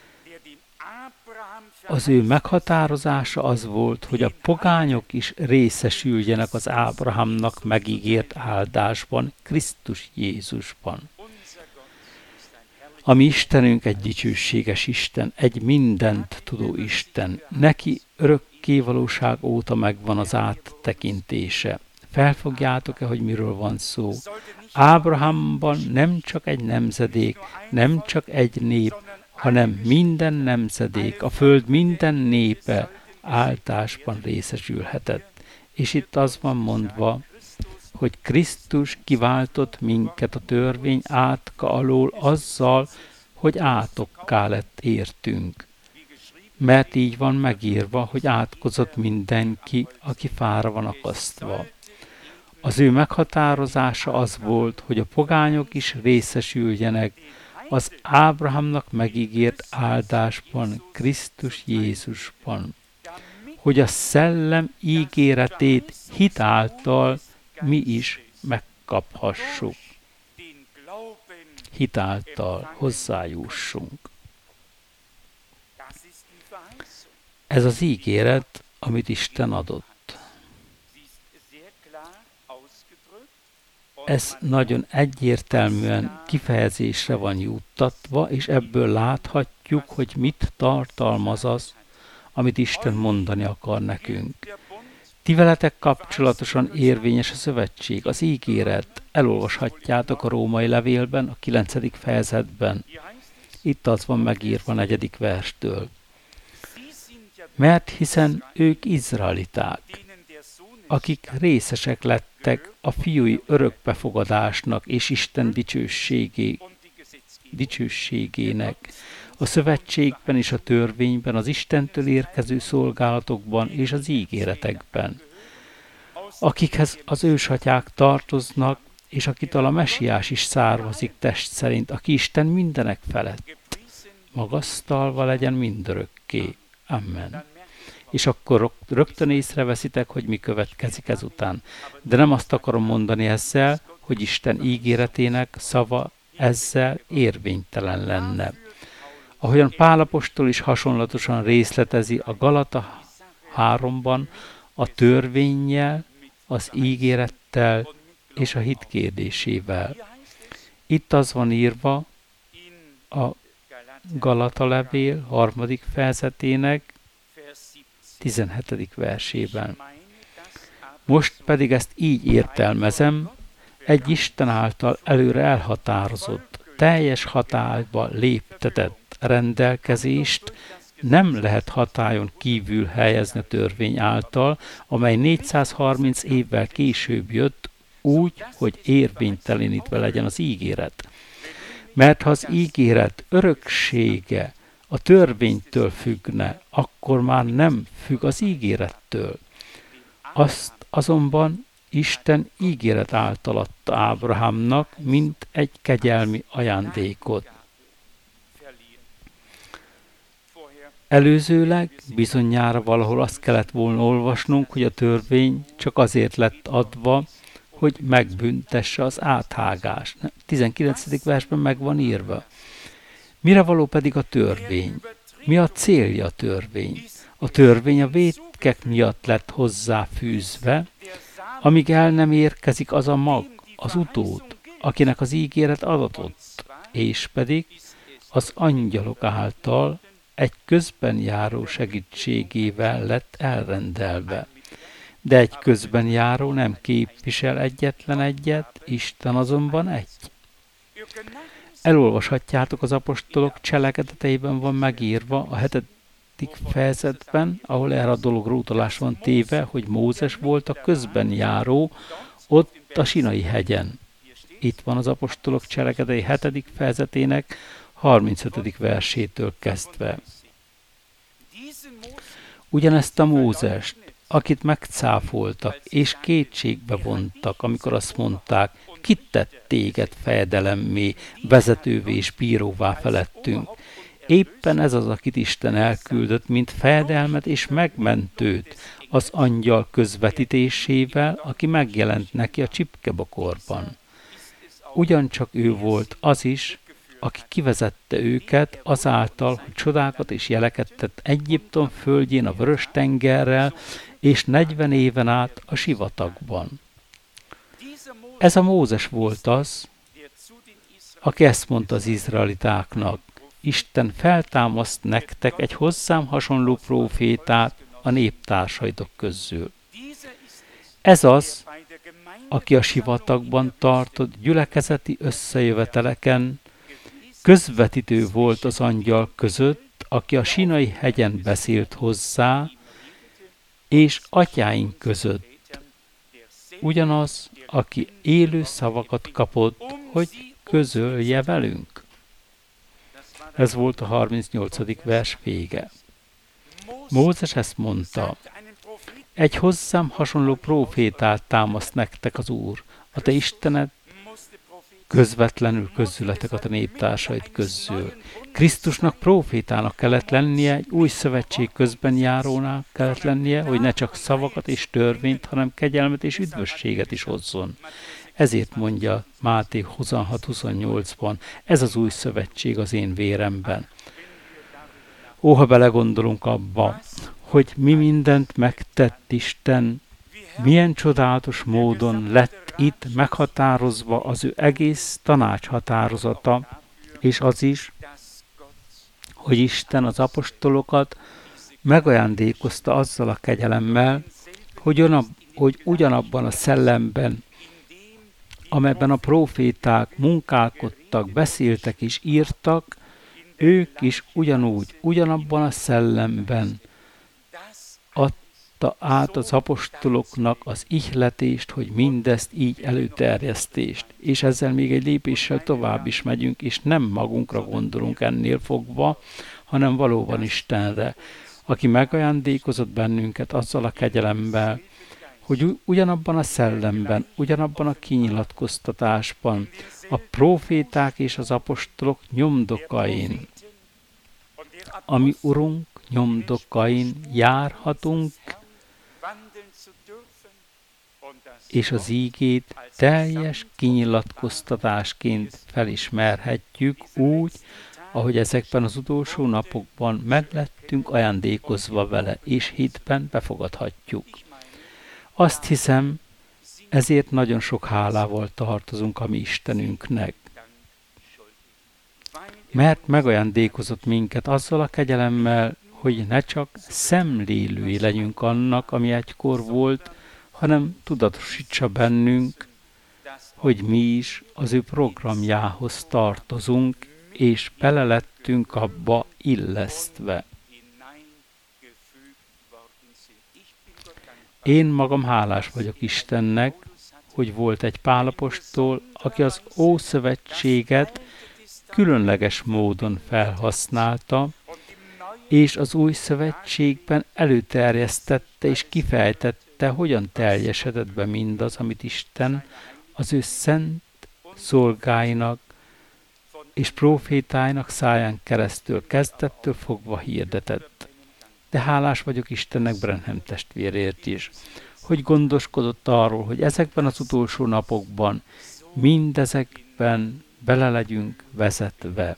Az ő meghatározása az volt, hogy a pogányok is részesüljenek az Ábrahámnak megígért áldásban, Krisztus Jézusban. A mi Istenünk egy dicsőséges Isten, egy mindent tudó Isten. Neki örökkévalóság óta megvan az áttekintése. Felfogjátok-e, hogy miről van szó? Ábrahámban nem csak egy nemzedék, nem csak egy nép, hanem minden nemzedék, a föld minden népe áldásban részesülhetett. És itt az van mondva, hogy Krisztus kiváltott minket a törvény átka alól azzal, hogy átokká lett értünk. Mert így van megírva, hogy átkozott mindenki, aki fára van akasztva. Az ő meghatározása az volt, hogy a pogányok is részesüljenek az Ábrahámnak megígért áldásban, Krisztus Jézusban, hogy a szellem ígéretét hit által mi is megkaphassuk. Hit által hozzájussunk. Ez az ígéret, amit Isten adott. Ez nagyon egyértelműen kifejezésre van juttatva, és ebből láthatjuk, hogy mit tartalmaz az, amit Isten mondani akar nekünk. Ti veletek kapcsolatosan érvényes a szövetség, az ígéret. Elolvashatjátok a római levélben, a 9. fejezetben. Itt az van megírva 4. verstől. Mert hiszen ők izraeliták, akik részesek lettek a fiúi örökbefogadásnak és Isten dicsőségének, a szövetségben és a törvényben, az Istentől érkező szolgálatokban és az ígéretekben, akikhez az ősatyák tartoznak, és akitől a Mesiás is származik test szerint, aki Isten mindenek felett. Magasztalva legyen mindörökké. Amen. És akkor rögtön észreveszitek, hogy mi következik ezután. De nem azt akarom mondani ezzel, hogy Isten ígéretének szava ezzel érvénytelen lenne. Ahogyan Pál apostol is hasonlatosan részletezi a Galata 3-ban a törvénnyel, az ígérettel és a hit kérdésével. Itt az van írva a Galata levél 3. fejezetének 17. versében. Most pedig ezt így értelmezem, egy Isten által előre elhatározott, teljes hatályba léptetett rendelkezést nem lehet hatályon kívül helyezni a törvény által, amely 430 évvel később jött, úgy, hogy érvénytelenítve legyen az ígéret. Mert ha az ígéret öröksége a törvénytől függne, akkor már nem függ az ígérettől. Azt azonban Isten ígéret által adta Ábrahámnak, mint egy kegyelmi ajándékot. Előzőleg bizonyára valahol azt kellett volna olvasnunk, hogy a törvény csak azért lett adva, hogy megbüntesse az áthágást. 19. versben meg van írva. Mire való pedig a törvény? Mi a célja a törvény? A törvény a vétkek miatt lett hozzáfűzve, amíg el nem érkezik az a mag, az utód, akinek az ígéret adatott, és pedig az angyalok által egy közben járó segítségével lett elrendelve. De egy közben járó nem képvisel egyetlen egyet, Isten azonban egy. Elolvashatjátok az apostolok cselekedeteiben van megírva a 7. fejezetben, ahol erre a dologra utalás van téve, hogy Mózes volt a közben járó ott a Sinai hegyen. Itt van az apostolok cselekedetei 7. fejezetének 35. versétől kezdve. Ugyanezt a Mózest, akit megcáfoltak és kétségbe vontak, amikor azt mondták, Kit tett téged fejedelemmé, vezetővé és bíróvá felettünk? Éppen ez az, akit Isten elküldött, mint fejedelmet és megmentőt, az angyal közvetítésével, aki megjelent neki a csipkebokorban. Ugyancsak ő volt az is, aki kivezette őket azáltal, hogy csodákat és jeleket tett Egyiptom földjén a Vörös-tengerrel, és 40 éven át a sivatagban. Ez a Mózes volt az, aki ezt mondta az izraelitáknak: Isten feltámaszt nektek egy hozzám hasonló prófétát a néptársaitok közül. Ez az, aki a sivatagban tartott gyülekezeti összejöveteleken közvetítő volt az angyal között, aki a Sinai hegyen beszélt hozzá, és atyáink között. Ugyanaz, aki élő szavakat kapott, hogy közölje velünk. Ez volt a 38. vers vége. Mózes ezt mondta: egy hozzám hasonló prófétát támaszt nektek az Úr, a te Istened, közvetlenül közületek a te néptársaid közül. Krisztusnak prófétának kellett lennie, egy új szövetség közben járónak kellett lennie, hogy ne csak szavakat és törvényt, hanem kegyelmet és üdvösséget is hozzon. Ezért mondja Máté 26-28-ban, ez az új szövetség az én véremben. Ó, ha belegondolunk abba, hogy mi mindent megtett Isten, milyen csodálatos módon lett itt meghatározva az ő egész tanácshatározata, és az is, hogy Isten az apostolokat megajándékozta azzal a kegyelemmel, hogy ugyanabban a szellemben, amelyben a próféták munkálkodtak, beszéltek és írtak, ők is ugyanabban a szellemben adta át az apostoloknak az ihletést, hogy mindezt így előterjesztést. És ezzel még egy lépéssel tovább is megyünk, és nem magunkra gondolunk ennél fogva, hanem valóban Istenre, aki megajándékozott bennünket azzal a kegyelemmel, hogy ugyanabban a szellemben, ugyanabban a kinyilatkoztatásban, a próféták és az apostolok nyomdokain, ami Urunk nyomdokain járhatunk, és az ígét teljes kinyilatkoztatásként felismerhetjük úgy, ahogy ezekben az utolsó napokban meglettünk ajándékozva vele, és hitben befogadhatjuk. Azt hiszem, ezért nagyon sok hálával tartozunk a mi Istenünknek. Mert megajándékozott minket azzal a kegyelemmel, hogy ne csak szemlélői legyünk annak, ami egykor volt, hanem tudatosítsa bennünk, hogy mi is az ő programjához tartozunk, és bele lettünk abba illesztve. Én magam hálás vagyok Istennek, hogy volt egy Pál apostol, aki az Ószövetséget különleges módon felhasználta, és az Új Szövetségben előterjesztette és kifejtette, hogyan teljesedett be mindaz, amit Isten az ő szent szolgáinak és prófétáinak száján keresztül kezdettől fogva hirdetett. De hálás vagyok Istennek Branham testvérért is, hogy gondoskodott arról, hogy ezekben az utolsó napokban mindezekben bele legyünk vezetve.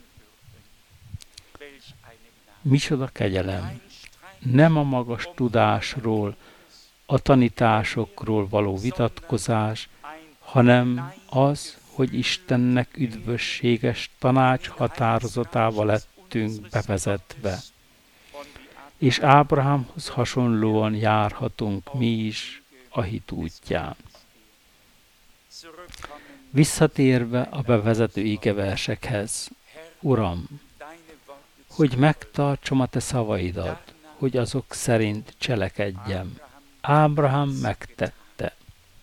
Micsoda kegyelem! Nem a magas tudásról, a tanításokról való vitatkozás, hanem az, hogy Istennek üdvösséges tanács határozatával lettünk bevezetve. És Ábrahámhoz hasonlóan járhatunk mi is a hit útján. Visszatérve a bevezető igeversekhez, Uram, hogy megtartsam a te szavaidat, hogy azok szerint cselekedjem. Ábrahám megtette.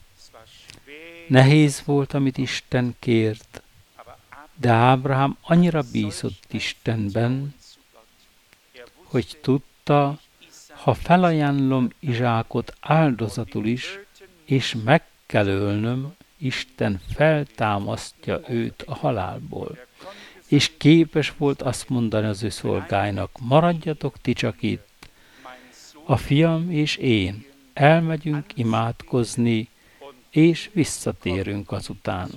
Nehéz volt, amit Isten kért, de Ábrahám annyira bízott Istenben, hogy tudta, ha felajánlom Izsákot áldozatul is, és meg kell ölnöm, Isten feltámasztja őt a halálból. És képes volt azt mondani az ő szolgáinak, maradjatok ti csak itt, a fiam és én elmegyünk imádkozni, és visszatérünk azután.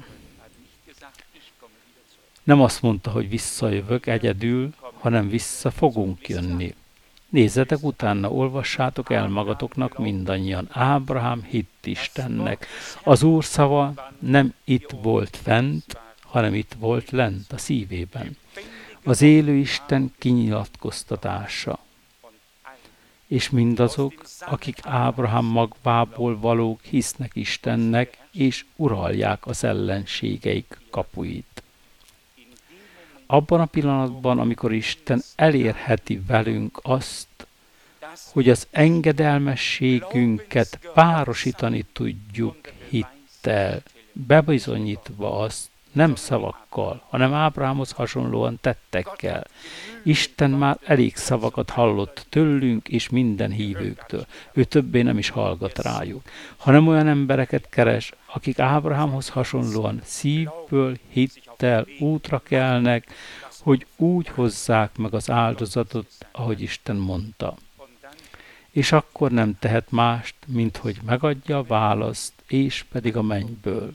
Nem azt mondta, hogy visszajövök egyedül, hanem vissza fogunk jönni. Nézzetek utána, olvassátok el magatoknak mindannyian. Ábrahám hitt Istennek. Az Úr szava nem itt volt fent, hanem itt volt lent a szívében. Az élő Isten kinyilatkoztatása. És mindazok, akik Ábrahám magvából valók, hisznek Istennek, és uralják az ellenségeik kapuit. Abban a pillanatban, amikor Isten elérheti velünk azt, hogy az engedelmességünket párosítani tudjuk hittel, bebizonyítva azt, nem szavakkal, hanem Ábrahámhoz hasonlóan tettekkel. Isten már elég szavakat hallott tőlünk és minden hívőktől. Ő többé nem is hallgat rájuk, hanem olyan embereket keres, akik Ábrahámhoz hasonlóan szívből, hittel útra kelnek, hogy úgy hozzák meg az áldozatot, ahogy Isten mondta. És akkor nem tehet mást, mint hogy megadja a választ, és pedig a mennyből.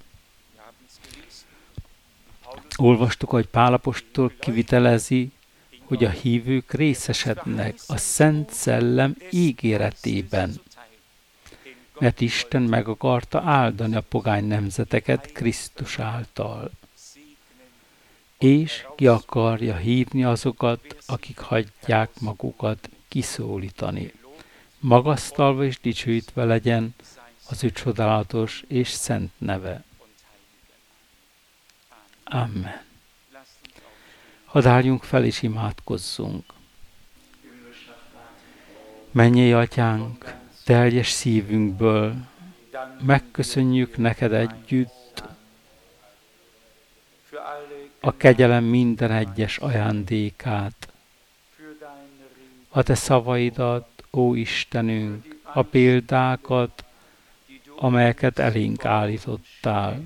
Olvastuk, hogy Pál apostol kivitelezi, hogy a hívők részesednek a Szent Szellem ígéretében, mert Isten meg akarta áldani a pogány nemzeteket Krisztus által, és ki akarja hívni azokat, akik hagyják magukat kiszólítani. Magasztalva és dicsőítve legyen az ő csodálatos és szent neve. Amen. Hadd álljunk fel és imádkozzunk. Mennyei Atyánk, teljes szívünkből megköszönjük neked együtt a kegyelem minden egyes ajándékát, a te szavaidat, ó Istenünk, a példákat, amelyeket elénk állítottál.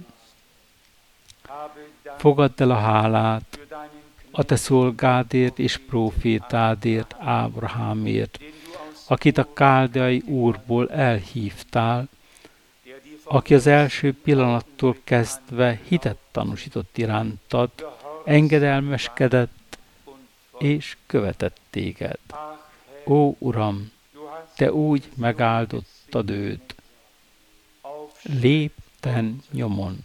Fogadd el a hálát a te szolgádért és prófétádért, Ábrahámért, akit a káldeai úrból elhívtál, aki az első pillanattól kezdve hitet tanúsított irántad, engedelmeskedett és követett téged. Ó Uram, te úgy megáldottad őt, lépten nyomon.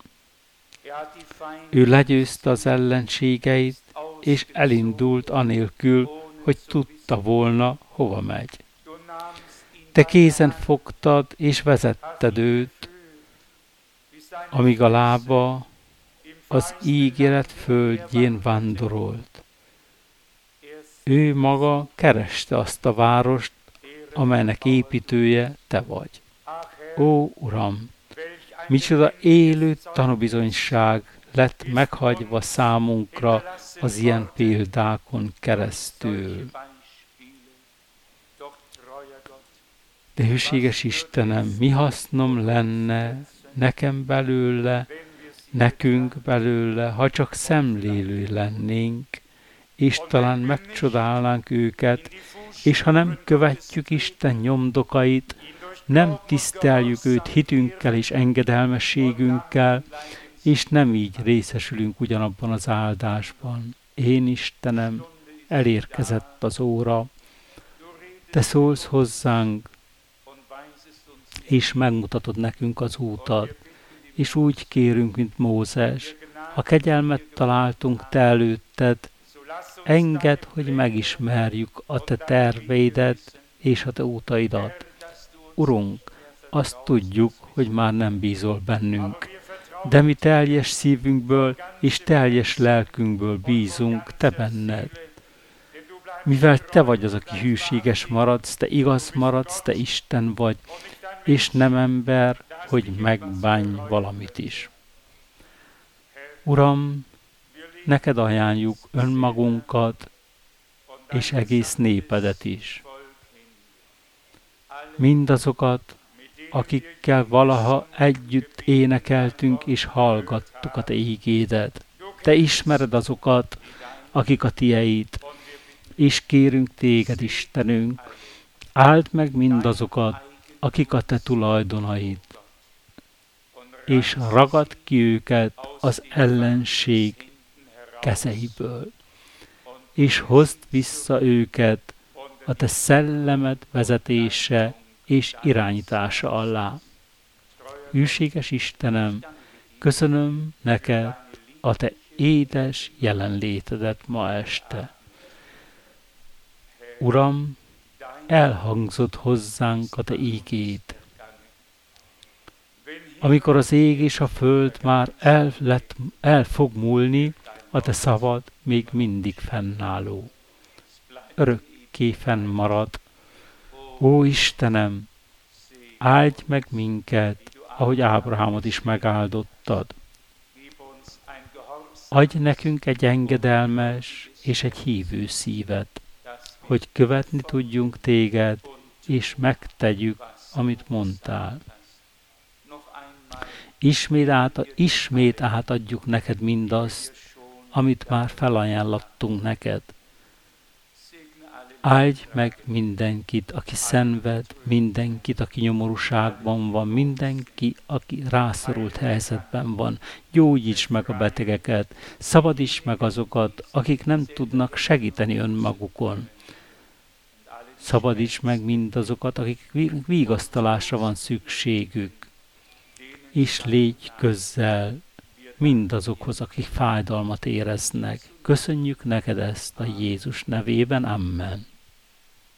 Ő legyőzte az ellenségeit, és elindult anélkül, hogy tudta volna, hova megy. Te kézen fogtad, és vezetted őt, amíg a lába az ígéret földjén vándorolt. Ő maga kereste azt a várost, amelynek építője te vagy. Ó Uram, micsoda élő tanúbizonyság lett meghagyva számunkra az ilyen példákon keresztül. De hűséges Istenem, mi hasznom lenne nekem belőle, nekünk belőle, ha csak szemlélő lennénk, és talán megcsodálnánk őket, és ha nem követjük Isten nyomdokait, nem tiszteljük őt hitünkkel és engedelmességünkkel, és nem így részesülünk ugyanabban az áldásban. Én Istenem, elérkezett az óra, te szólsz hozzánk, és megmutatod nekünk az útat, és úgy kérünk, mint Mózes, ha kegyelmet találtunk te előtted, engedd, hogy megismerjük a te terveidet és a te útaidat. Urunk, azt tudjuk, hogy már nem bízol bennünk, de mi teljes szívünkből és teljes lelkünkből bízunk te benned. Mivel te vagy az, aki hűséges maradsz, te igaz maradsz, te Isten vagy, és nem ember, hogy megbánj valamit is. Uram, neked ajánljuk önmagunkat, és egész népedet is. Mindazokat, akikkel valaha együtt énekeltünk és hallgattuk a Te ígédet. Te ismered azokat, akik a Tieid, és kérünk Téged, Istenünk, áld meg mindazokat, akik a Te tulajdonaid, és ragad ki őket az ellenség kezeiből, és hozd vissza őket a Te szellemed vezetése és irányítása alá. Hűséges Istenem, köszönöm neked a Te édes jelenlétedet ma este. Uram, elhangzott hozzánk a Te ígéd. Amikor az ég és a föld már el fog múlni, a Te szavad még mindig fennálló. Örökké fennmarad. Ó Istenem, áldj meg minket, ahogy Ábrahámot is megáldottad. Adj nekünk egy engedelmes és egy hívő szívet, hogy követni tudjunk Téged, és megtegyük, amit mondtál. Ismét átadjuk neked mindazt, amit már felajánlottunk neked. Áldj meg mindenkit, aki szenved, mindenkit, aki nyomorúságban van, mindenki, aki rászorult helyzetben van. Gyógyíts meg a betegeket, szabadíts meg azokat, akik nem tudnak segíteni önmagukon. Szabadíts meg mindazokat, akik vigasztalásra van szükségük, és légy közel mindazokhoz, akik fájdalmat éreznek. Köszönjük neked ezt a Jézus nevében, amen.